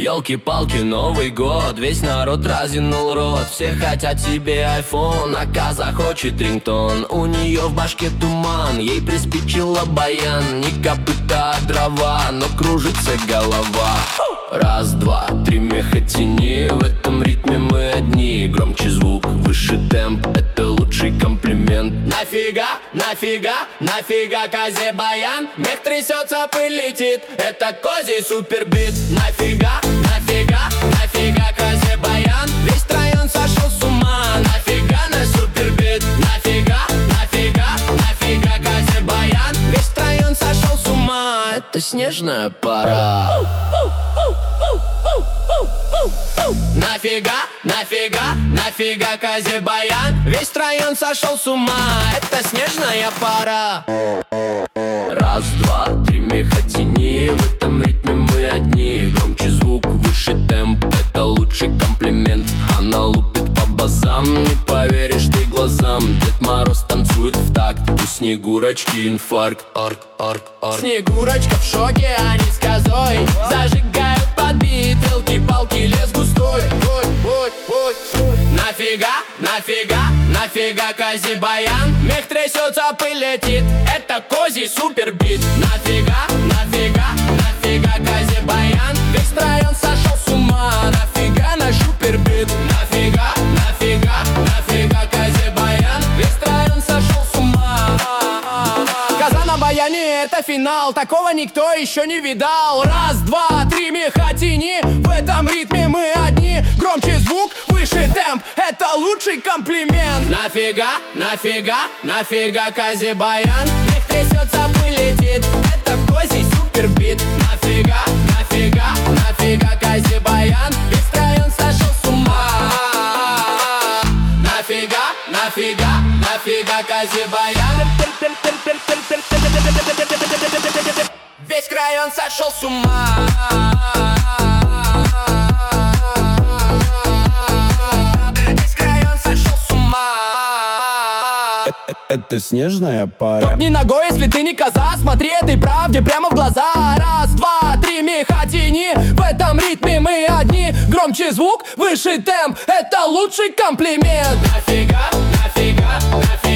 Ёлки-палки, Новый год, весь народ разинул рот. Все хотят себе айфон, а захочет рингтон. У нее в башке туман, ей приспичило баян. Не копыта, а дрова, но кружится голова. Раз, два, три, меха тяни, в этом ритме мы одни. Громче звук, выше темп, это лучший комплимент. Нафига, нафига, нафига козе баян? Мех трясется, пыль летит, это козий супербит. Нафига, нафига, нафига козе баян? Весь район сошел с ума, нафига на супербит? Нафига, нафига, нафига козе баян? Весь район сошел с ума, это снежная пора. Нафига, нафига, нафига козе баян? Весь район сошел с ума, это снежная пора. Раз, два, три, меха тяни, в этом ритме мы одни. Громче звук, выше темп, это лучший комплимент. Она лупит по базам, не поверишь ты глазам. Дед Мороз танцует в такт, у Снегурочки инфаркт. Арк, арк, арк. Снегурочка в шоке, они с козой зажигают под бит. Ёлки-палки, лес густой. Нафига, нафига, нафига козе баян? Мех трясется, пыль летит, это козий супербит. Нафига, нафига, нафига козе баян? Весь район сошел с ума, нафига наш супербит? Нафига, нафига, нафига козе баян? Весь район сошел с ума. Коза на баяне, это финал, такого никто еще не видал. Раз, два, три, меха тяни, в этом ритме мы одни. Громче звук, выше темп, это лучший комплимент. Нафига, нафига, нафига козе баян? Мех трясется, пыль летит, это козий супербит. Нафига, нафига, нафига козе баян? Весь район сошел с ума. Нафига, нафига, нафига козе баян? Весь район сошел с ума. Это снежная пара. Топни ногой, если ты не коза, смотри этой правде прямо в глаза. Раз, два, три, меха тяни, в этом ритме мы одни. Громче звук, выше темп, это лучший комплимент. Нафига, нафига, нафига